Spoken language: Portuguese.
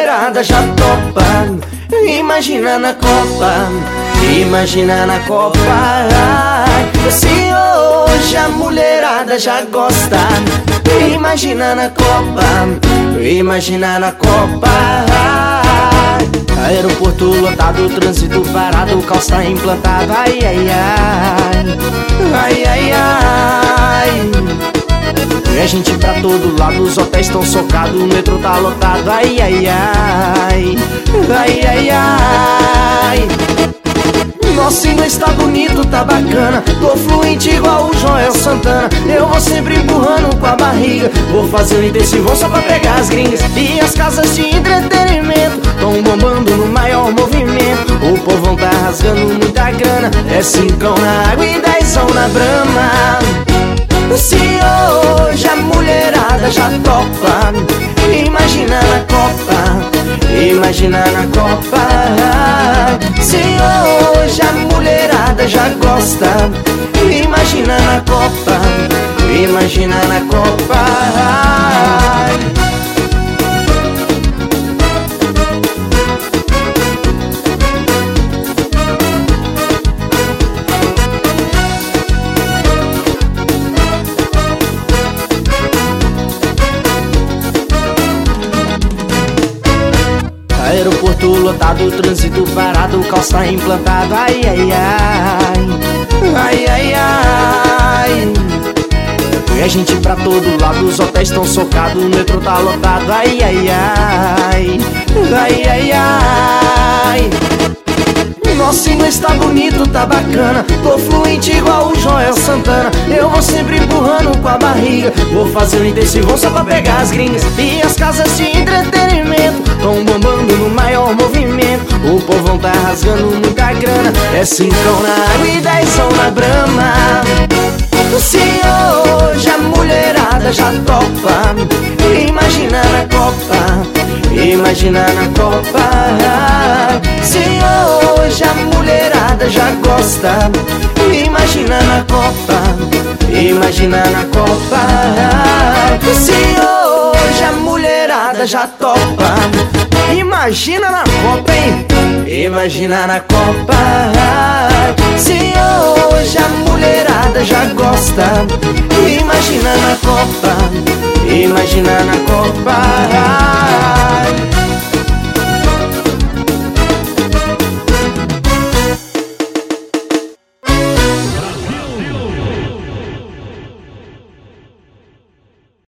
mulherada já topa. Imagina na Copa, imagina na Copa. Se hoje a mulherada já gosta, imagina na Copa, imagina na Copa. Aeroporto lotado, trânsito parado, calça implantada. Ai, ai, ai, ai, ai, ai. É gente pra todo lado, os hotéis estão socados, o metrô tá lotado. Ai, ai, ai, ai, ai, ai. Nosso inglês tá bonito, tá bacana, tô fluente igual o Joel Santana. Eu vou sempre empurrando com a barriga, vou fazer um intensivão só pra pegar as gringas. E as casas de entretenimento tão bombando no maior movimento. O povão tá rasgando muita grana, é 5 na água e 10 na Brahma. Se hoje a mulherada já topa, imagina na Copa, imagina na Copa. Se hoje a mulherada já gosta, imagina na Copa, imagina na Copa. Aeroporto lotado, trânsito parado, calça implantado. Ai, ai, ai, ai, ai, ai. É gente pra todo lado, os hotéis estão socados, o metrô tá lotado. Ai, ai, ai, ai, ai, ai. Nosso inglês tá bonito, tá bacana, tô fluente igual o Joel Santana. Eu vou sempre empurrando com a barriga, vou fazer um intensivão só pra pegar as gringas. E as casas de entretenimento tão bombando no maior movimento. O povão tá rasgando muita grana, é 5 na água e 10 na Brahma. Se hoje a mulherada já topa, imagina na Copa, imagina na Copa. Se hoje a mulherada já gosta, imagina na Copa, imagina na Copa. Se hoje a mulherada já topa, imagina na Copa, hein? Imagina na Copa. Se hoje a mulherada já gosta, imagina na Copa, imagina na Copa.